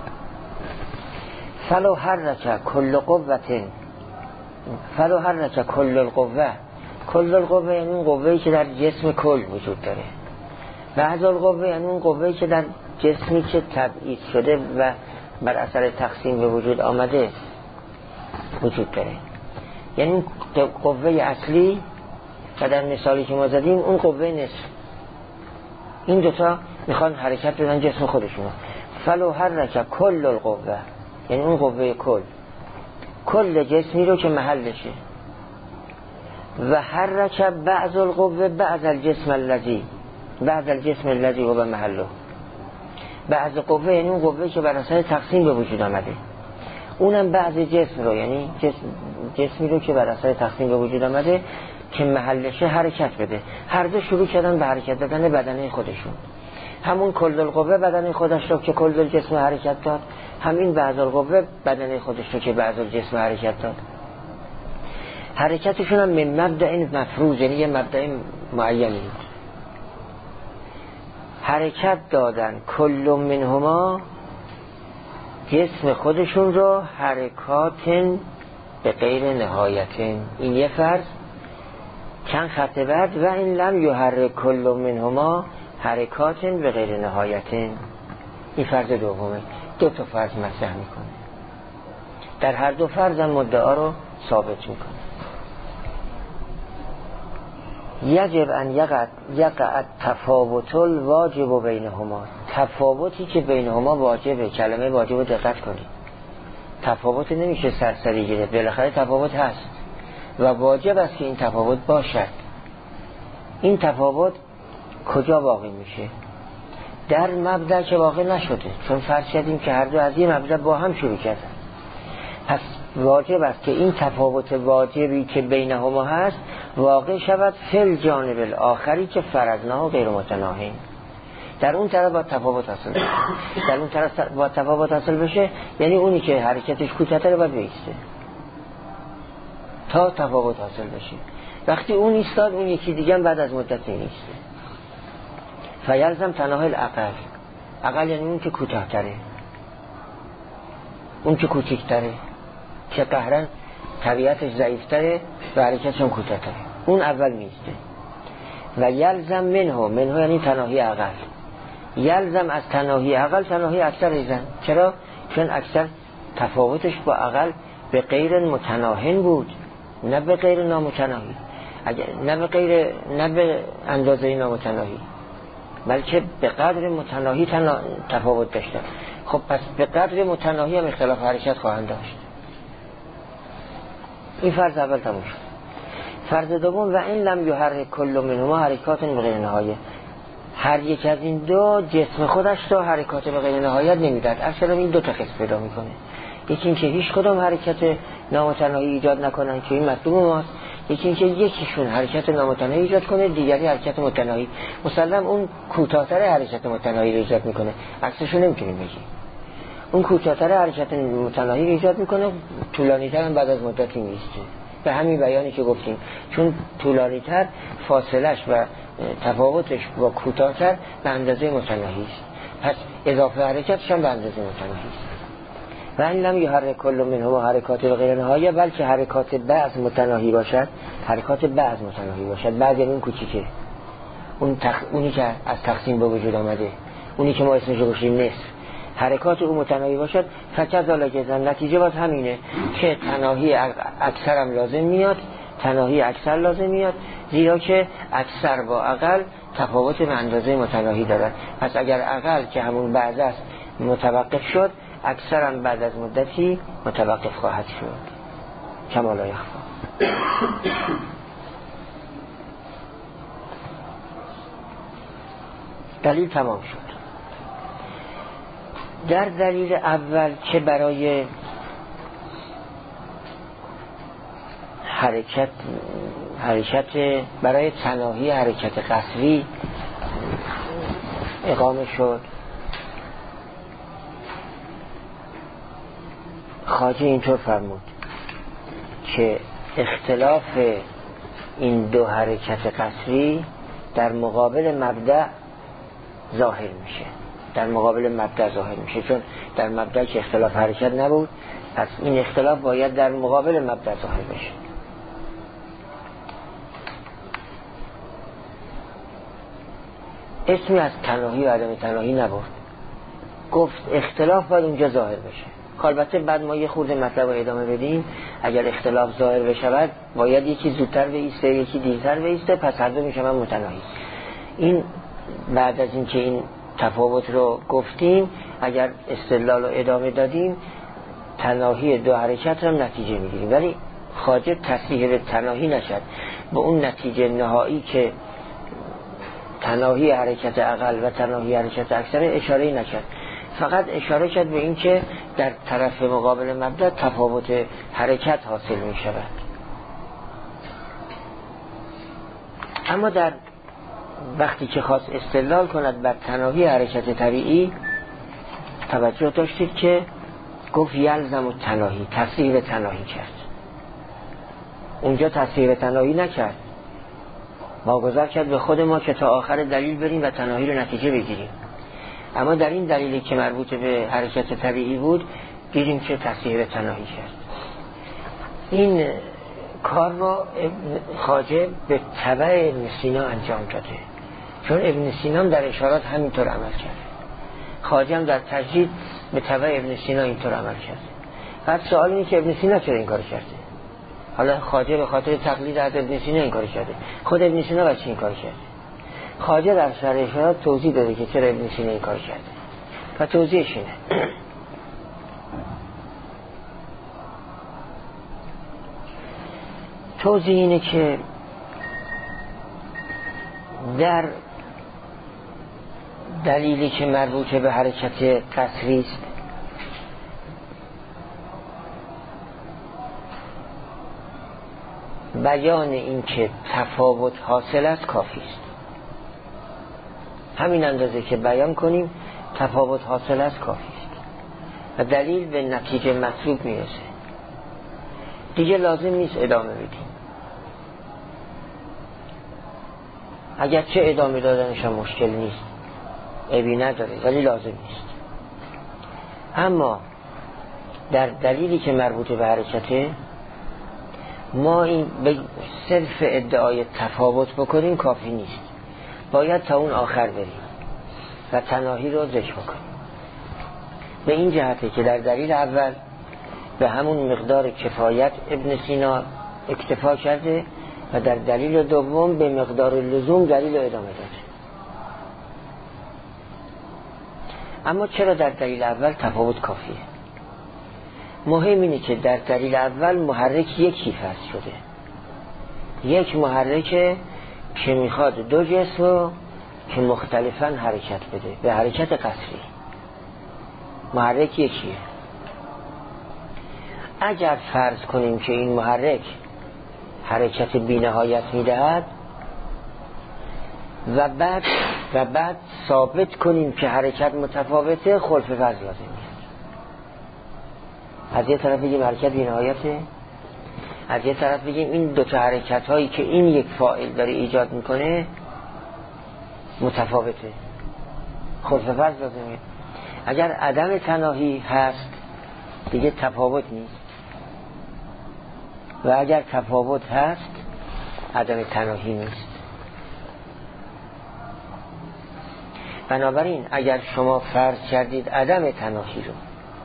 فلو حرک کل قوه، فلو حرک کل القوه، کل القوه یعنی اون قوه‌ای که در جسم کل وجود داره، بعض القوه یعنی اون قوه‌ای که در جسمی که تبعید شده و بر اثر تقسیم به وجود آمده وجود داره. یعنی اون قوه اصلی و در مثالی که ما زدیم اون قوه نصف. این دوتا میخوان حرکت بدن جسم خودشون. فلو حرک کل القوه یعنی اون قوه کل جسمی رو که محلشه، و حرک بعض القوه بعض الجسم الذی هو محله. بعض قوه یعنی اون قوه که بر اثر تقسیم به وجود آمده، اونم بعض جسم رو یعنی جسمی رو که بر اثر تقسیم به وجود آمده که محلشه حرکت بده. هر دو شروع کردن به حرکت دادن بدنه خودشون. همون کل القوه بدنه خودش رو که کل الجسم حرکت داد، همین بعض القوه بدنه خودش رو که بعض الجسم حرکت داد. حرکتشون هم من مبدأ مفروض یعنی یه مبدأ معینی حرکت دادن. کل منهما جسم خودشون رو حرکات به غیر نهایت. این یه فرض. چند خط بعد و این لم یحرک کل منهما حرکات به غیر نهایت. این فرض دومه. دو تا فرض مطرح میکنه، در هر دو فرض هم مدعا رو ثابت میکنه. یجب ان یقع تفاوت الواجب بینهما، تفاوتی که بینهما واجبه. کلمه واجب رو دقت کنید، تفاوت نمیشه سرسری گرفت، بالاخره تفاوت هست و واجب است که این تفاوت باشد. این تفاوت کجا واقع میشه؟ در مبدأ که واقع نشده، چون فرض کردیم که هر دو از این مبدأ با هم شروع کردن. پس واجب است که این تفاوت واجبی که بینهما هست واقع شود فی جانب الاخری که فرضناه غیر متناهی. در اون طرف با تفاوت حاصل بشه. در اون طرف با تفاوت حاصل بشه یعنی اونی که حرکتش کوتاه‌تره باید بیسته تا تفاوت حاصل بشه. وقتی اون ایستاد اون یکی دیگه بعد از مدتی نیسته. فیلزم تناهی الاقل، اقل یعنی اون که کوتاه‌تره، اون که کوچکتره، که قهرن طبیعتش ضعیفتره و حرکتش هم کوتاه‌تره، اون اول میسته. و یلزم منه یعنی تناهی اقل. یلزم از تناهی اقل تناهی اکثر ایزن. چرا؟ چون اکثر تفاوتش با اقل به غیر متناهن بود نه به غیر نامتناهی. نه به اندازه نامتناهی، بلکه به قدر متناهی تفاوت داشتن. خب پس به قدر متناهی هم اختلاف حرکت خواهند داشت. این فرض اول تموم شد. فرض دوم، و این لم یحرک کل منهما حرکات بغیر نهایه، هر یک از این دو جسم خودش تا حرکات بغیر نهایت نمیداد. اصلا این دو تا قسم پیدا میکنه، یکی این که هیچ کدام حرکت نامتناهی ایجاد نکنن که این مطلوب ماست، یکی این که یکیشون حرکت نامتناهی ایجاد کنه، دیگری حرکت متناهی. مسلم اون کوتاه‌تر حرکت متناهی رو ایجاد میکنه، عکسش رو نمیتونیم بگیم. اون کوتاه‌تر حرکت متناهی رو ایجاد میکنه، طولانی‌تر هم بعد از مدتی میسته. به همین بیانی که گفتیم، چون طولانی‌تر فاصلش و تفاوتش با کوتاه‌تر به اندازه متناهی است، پس اضافه حرکتش هم به اندازه متناهی است. و این لم یحرک کل منهما حرکات غیر نهایه، بلکه حرکات بعض متناهی باشد، حرکات بعض متناهی باشد. بعض یعنی اون کوچیکه، اونی که از تقسیم به وجود آمده، اونی که ما اسمش رو گذاشتیم نصف، حرکات اون متناهی باشد. فکذالک نتیجه باز همینه که تناهی اکثر هم لازم میاد، تناهی اکثر لازم میاد، زیرا که اکثر با اقل تفاوت به اندازه متناهی دارد. پس اگر اقل که همون بعض است متوقف شد، اکثر هم بعد از مدتی متوقف خواهد شد. کما لا یخفی. دلیل تمام شد. در دلیل اول که برای حرکت برای تناهی حرکت قصری اقامه شد، خواجه اینطور فرمود که اختلاف این دو حرکت قصری در مقابل مبدأ ظاهر میشه، در مقابل مبدأ ظاهر میشه، چون در مبدأ که اختلاف حرکت نبود، پس این اختلاف باید در مقابل مبدأ ظاهر بشه. اسمی از تناهی و عدم تناهی نبرد، گفت اختلاف باید اونجا ظاهر بشه. البته بعد ما یه خورده مطلب رو ادامه بدیم. اگر اختلاف ظاهر بشود باید یکی زودتر بایسته، یکی دیرتر بایسته، پس هر دو میشن متناهی. این بعد از اینکه این تفاوت رو گفتیم، اگر استدلال رو ادامه دادیم، تناهی دو حرکت رو نتیجه میگیریم. ولی خواجه تصریح به تناهی نشد، به اون نتیجه نهایی که تناهی حرکت اقل و تناهی حرکت اکثر اشاره نکرد، فقط اشاره کرد به این که در طرف مقابل مبدأ تفاوت حرکت حاصل می شود. اما در وقتی که خواست استدلال کند بر تناهی حرکت طبیعی، توجه داشتید که گفت یلزم و تناهی، تصریح تناهی کرد. اونجا تصریح تناهی نکرد، واگذار کرد به خود ما که تا آخر دلیل بریم و تناهی رو نتیجه بگیریم. اما در این دلیلی که مربوط به حرکت طبیعی بود، دیدیم که تصریح تناهی کرد. این کار رو خواجه به تبع ابن سینا انجام داده، چون ابن سینا در اشارات همینطور عمل کرد. خواجه هم در تجدید به تبع ابن سینا اینطور عمل کرد. بعد سوال اینه که ابن سینا چرا این کار کرده؟ حالا خواجه به خاطر تقلید از ابن سینا این کار کرده، خود ابن سینا بچه این کار کرده؟ خواجه در شرح اشارات توضیح داده که چرا ابن سینا این کار کرده و توضیحش اینه. توضیح اینه که در دلیلی که مربوط به حرکت قصری است، بیان این که تفاوت حاصل است کافی است. همین اندازه که بیان کنیم تفاوت حاصل است کافی است و دلیل به نتیجه مطلوب میرسه. دیگه لازم نیست ادامه بدیم، اگرچه ادامه دادنش هم مشکل نیست، عیبی نداره، ولی لازم نیست. اما در دلیلی که مربوط به حرکته، ما این به صرف ادعای تفاوت بکنیم کافی نیست، باید تا اون آخر بریم و تناهی رو ذکر بکنیم. به این جهته که در دلیل اول به همون مقدار کفایت ابن سینا اکتفا کرده و در دلیل دوم به مقدار لزوم دلیل ادامه داده. اما چرا در دلیل اول تفاوت کافیه؟ مهم اینه که در دلیل اول محرک یکی فرض شده، یک محرک که میخواد دو جسم رو که مختلفاً حرکت بده به حرکت قصری، محرک یکیه. اگر فرض کنیم که این محرک حرکت بی‌نهایت میدهد و بعد ثابت کنیم که حرکت متفاوته، خلف فرض لازم میاد. از یه طرف بگیم حرکت بی‌نهایته، از یه طرف بگیم این دو تا حرکت هایی که این یک فاعل داره ایجاد میکنه متفاوته، خلف فرض لازم میاد. اگر عدم تناهی هست دیگه تفاوت نیست، و اگر تفاوت هست عدم تناهی نیست. بنابراین اگر شما فرض کردید عدم تناهی رو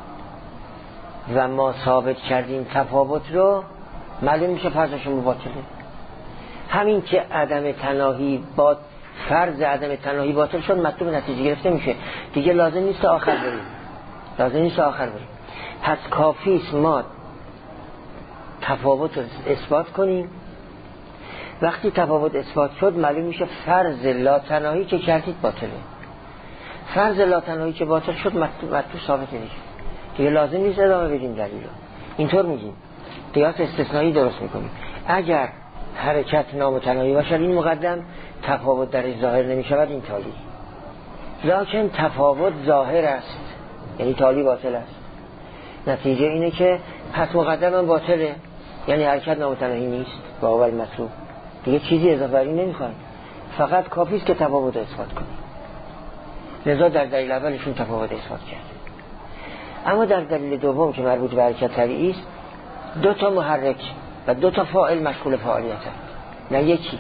و ما ثابت کردیم تفاوت رو، معلوم میشه فرضشون باطله. همین که عدم تناهی با فرض عدم تناهی باطل شد، مطلوب نتیجه گرفته میشه، دیگه لازم نیست آخر بریم. پس کافی است ما تفاوت رو اثبات کنیم. وقتی تفاوت اثبات شد معلوم میشه فرض لا تناهی که کردید باطله. فرض لا تناهی که باطل شد مطلوب ثابت نمیشه، دیگه لازم نیست ادامه بدیم دلیل رو. اینطور میگیم قیاس استثنایی درست میکنیم. اگر حرکت نامتناهی باشد این مقدم، تفاوت درش ظاهر نمیشود، این تالی. لکن تفاوت ظاهر است، یعنی تالی باطل است. نتیجه اینه که پس مقدم هم باطله، یعنی حرکت نامتناهی نیست با اول مطلوب، دیگه چیزی اضافه بر این نمیخوایم، فقط کافی است که تفاوت اثبات کنیم. لذا در دلیل اولشون تفاوت اثبات کرد. اما در دلیل دوم که مربوط به حرکت طبیعی است، دو تا محرک و دو تا فاعل مشغول فعالیت هست، نه یکی.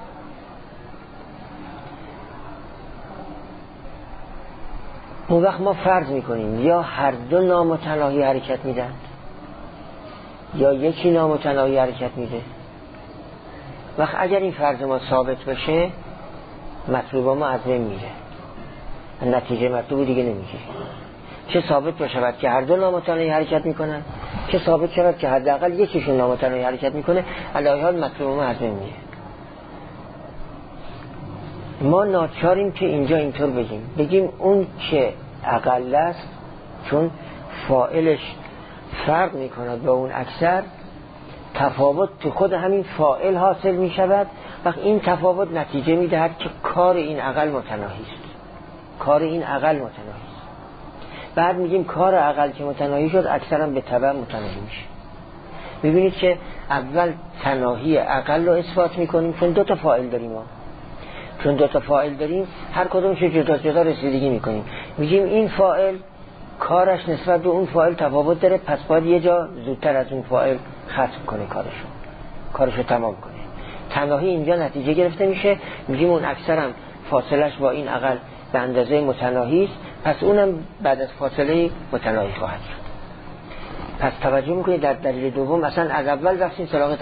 اون وقت ما فرض میکنیم یا هر دو نامتناهی حرکت میدن یا یکی نامتناهی حرکت میده. وقت اگر این فرض ما ثابت بشه، مطلوب ما از بین میره، نتیجه مطلوب دیگه نمیگیره. چه ثابت بشود که هر دو نامتناهی حرکت میکنن، چه ثابت شود که حداقل یکیشون نامتناهی حرکت میکنه، علاوه حال مطلوب ما از بین میره. ما ناچاریم که اینجا اینطور بگیم اون که اقل است چون فاعلش فرق میکند با اون اکثر، تفاوت تو خود همین فاعل حاصل میشود. وقت این تفاوت نتیجه میدهد که کار این اقل متناهی است. بعد میگیم کار اقل که متناهی شد، اکثرا به تبع متناهی میشه. ببینید که اول تناهی اقل رو اثبات میکنیم چون دو تا فاعل داریم، هر کدومش جدا جدا رسیدگی میکنیم. میگیم این فاعل کارش نسبت به اون فاعل تفاوت داره، پس باید یه جا زودتر از اون فاعل ختم کنه، کارشو تمام کنه. تناهی اینجا نتیجه گرفته میشه، میگیم اون اکثرم فاصلش با این اقل به اندازه متناهی است، پس اونم بعد از فاصله متناهی خواهد شد. پس توجه میکنید در دلیل دوم اصلا از اول رفتیم سراغ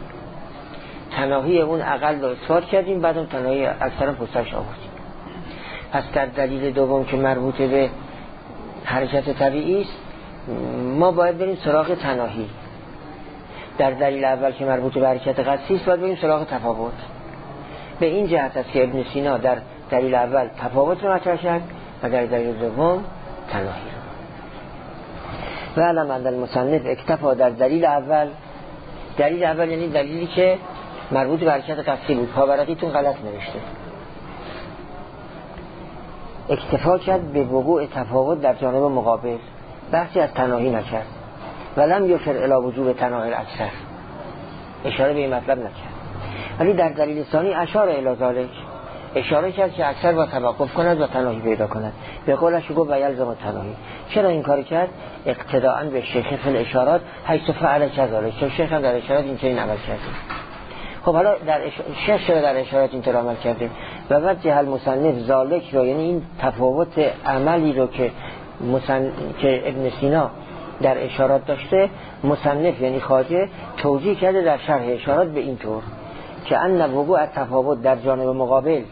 تناهی اون اقل رو اثبات کردیم، بعد اون تناهی اکثرا پشتش آوردیم. پس در دلیل دوم که مربوط به حرکت طبیعی است، ما باید بریم سراغ تناهی. در دلیل اول که مربوط به حرکت قصی است باید بریم سراغ تفاوت. به این جهت است که ابن سینا در دلیل اول تفاوت رو مطرح کرد و در دلیل دوم تناهی رو. و علم ان المصنف اکتفا در دلیل اول یعنی دلیلی که مربوط به حرکت قصی بود. پاورقیتون غلط نوشته. اکتفا کرد به وقوع تفاوت در جانب مقابل، بحثی از تناهی نکرد. ولم یشر الی وجوب تناهی اکثر، اشاره به این مطلب نکرد. ولی در دلیل ثانی اشار الی ذلک، اشاره کرد که اکثر با توقف کند و تناهی پیدا کند. به قولش گفت و یلزم تناهی. چرا این کار کرد؟ اقتداء به شیخ فی الاشارات حیث فعل كذلك، چون شیخ هم در اشارات اینطوری عمل کرده. خب حالا شیخ چرا در اشارات اینطور عمل کرده؟ و وجه المصنف ذالک رو، یعنی این تفاوت عملی رو که ابن سینا در اشارات داشته، مصنف یعنی خواجه توجیه کرده در شرح اشارات به این طور. که ان وقوع تفاوت در جانب مقابل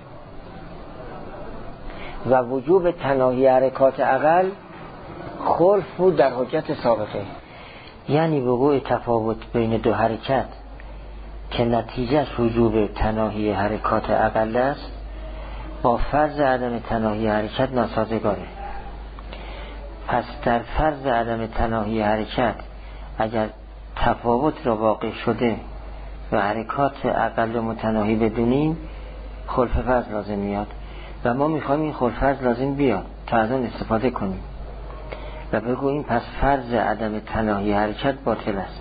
و وجوب تناهی حرکات اقل خلف بود در حجت سابقه. یعنی وقوع تفاوت بین دو حرکت که نتیجهش وجوب تناهی حرکات اقل است با فرض عدم تناهی حرکت ناسازگاره. پس در فرض عدم تناهی حرکت اگر تفاوت را واقع شده و حرکات اقل و متناهی بدونیم خلف فرض لازم میاد و ما میخوایم این خلف فرض لازم بیاد تا از اون استفاده کنیم و بگوییم پس فرض عدم تناهی حرکت باطل است.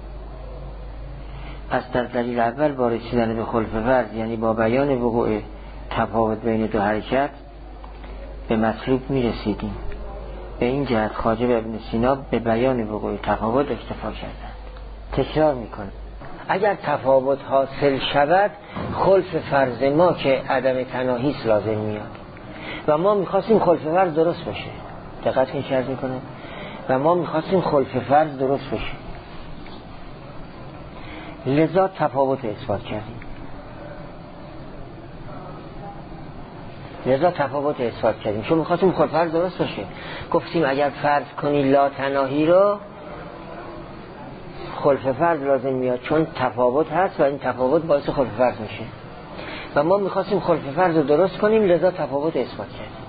پس در دلیل اول با رسیدن به خلف فرض یعنی با بیان وقوع تفاوت بین دو حرکت به مطلوب میرسیدیم. به این جهت خواجه ابن سینا به بیان وقوع تفاوت اکتفا کردند. تکرار میکنه اگر تفاوت حاصل شود خلف فرض ما که عدم تناهی لازم میاد و ما میخواستیم خلف فرض درست بشه. دقت این شرط میکنه و ما میخواستیم خلف فرض درست بشه، لذا تفاوت اثبات کردیم. چون میخواستیم خلف فرض درست بشه گفتیم اگر فرض کنی لا تناهی رو خلف فرض لازم میاد چون تفاوت هست و این تفاوت باعث خلف فرض میشه و ما میخواستیم خلف فرض رو درست کنیم، لذا تفاوت اثبات کردیم.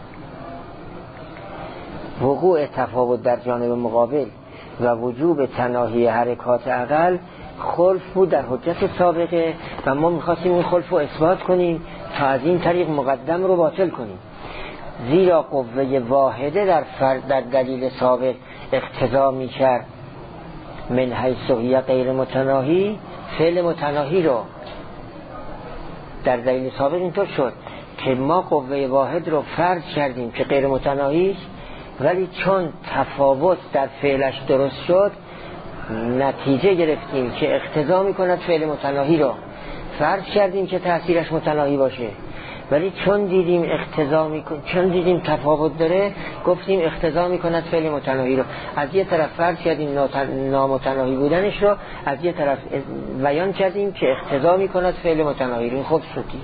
وقوع تفاوت در جانب مقابل و وجوب تناهی حرکات اقل خلف بود در حجت سابقه و ما میخواستیم این خلف رو اثبات کنیم تا از این طریق مقدم رو باطل کنیم. زیرا قوه واحده در دلیل سابق اقتضا میکرد من حیث هی غیر متناهی فعل متناهی رو در دلیل سابق اینطور شد که ما قوه واحد رو فرض کردیم که غیر متناهی ولی چون تفاوت در فعلش درست شد نتیجه گرفتیم که اقتضا میکند فعل متناهی رو فرض کردیم که تأثیرش متناهی باشه ولی چون دیدیم تفاوت داره گفتیم اقتضا میکند فعل متناهی رو. از یه طرف فرض کردیم نامتناهی بودنش رو، از یه طرف بیان کردیم که اقتضا میکند فعل متناهی رو. این خب شدی.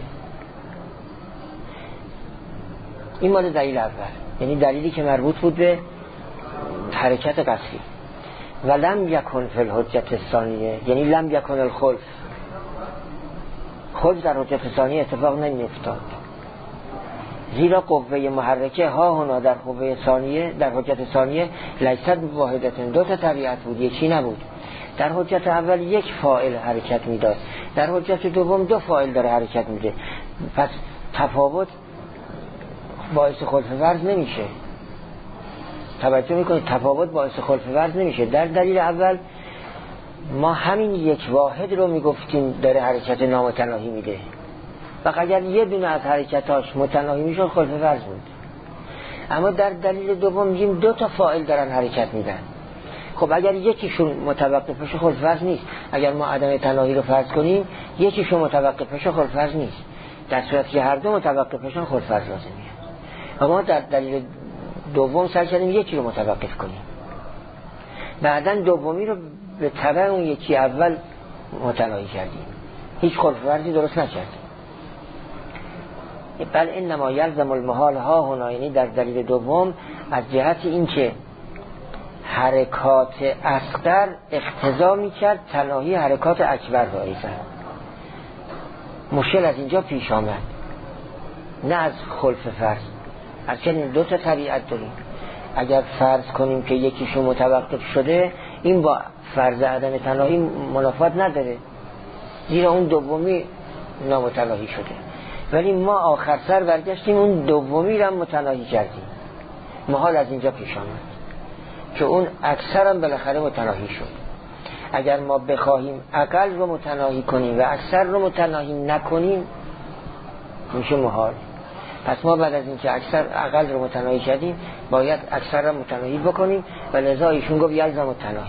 این مال دلیل اول، یعنی دلیلی که مربوط بود به حرکت قصری. و لم یکن فی الحجت ثانیه، یعنی لم یکن الخلف در حجت ثانیه اتفاق نمیفتاد. زیرا قوه محرکه ها هنا در قوه ثانیه در حجت ثانیه لیست واحدتن، دو تا طبیعت بود، یکی نبود. در حجت اول یک فاعل حرکت میداد، در حجت دوم دو فاعل داره حرکت میده. پس تفاوت باعث خلف فرض نمیشه. توجه میکنید تفاوت باعث خلف فرض نمیشه. در دلیل اول ما همین یک واحد رو میگفتیم داره حرکت نامتناهی میده و اگر یه دونه از حرکتاش متناهی میشد خلف فرض بود. اما در دلیل دوم میگیم دو تا فاعل دارن حرکت میدن. خب اگر یکیشون متوقف بشه خلف فرض نیست. اگر ما عدم تناهی رو فرض کنیم یکیشون متوقف بشه خلف فرض نیست. در صورتی که هر دو متوقف بشن خلف فرض لازم میاد. اما در دلیل دوم سعی کردیم یکی رو متوقف کنیم، بعدن دومی رو به تبع اون یکی اول متناهی کردیم، هیچ خلف فرضی درست نکردیم. بل انما یلزم المحال ها هنا، یعنی در دلیل دوم از جهت این که حرکات اصغر اقتضا میکرد تناهی حرکات اکبر را ایزن. مشکل از اینجا پیش آمد، نه از خلف فرض. از چنین دو تا طبیعت داریم. اگر فرض کنیم که یکیشون متوقف شده این با فرض عدم تناهی منافات نداره، زیرا اون دومی نامتناهی شده. ولی ما آخر سر برگشتیم اون دومی رو متناهی کردیم. محال از اینجا پیش آمد که اون اکثر هم بالاخره متناهی شد. اگر ما بخواهیم اقل رو متناهی کنیم و اکثر رو متناهی نکنیم میشه محال. پس ما بعد از اینکه اکثر اقل رو متناهی کردیم باید اکثر رو متناهی بکنیم و لذا ایشون گفت یلزم التناهی.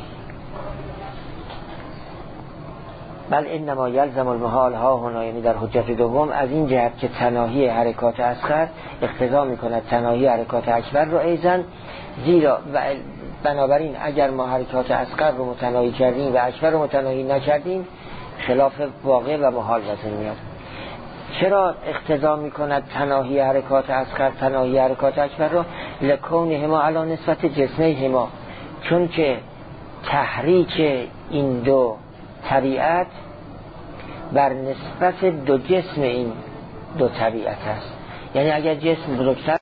بل انما یلزم المحال ها هنا، یعنی در حجت دوم از این جهت که تناهی حرکات اصغر اقتضا میکند تناهی حرکات اکبر رو ایزن. زیرا و بنابراین اگر ما حرکات اصغر رو متناهی کردیم و اکبر رو متناهی نکردیم خلاف واقع و محال وزن میاد. چرا اقتضا میکند تناهی حرکات اصغر تناهی حرکات اکبر را؟ لکونهما علی نسبت جسمیهما، چون که تحریک این دو طبیعت بر نسبت دو جسم این دو طبیعت است. یعنی اگر جسم بزرگتر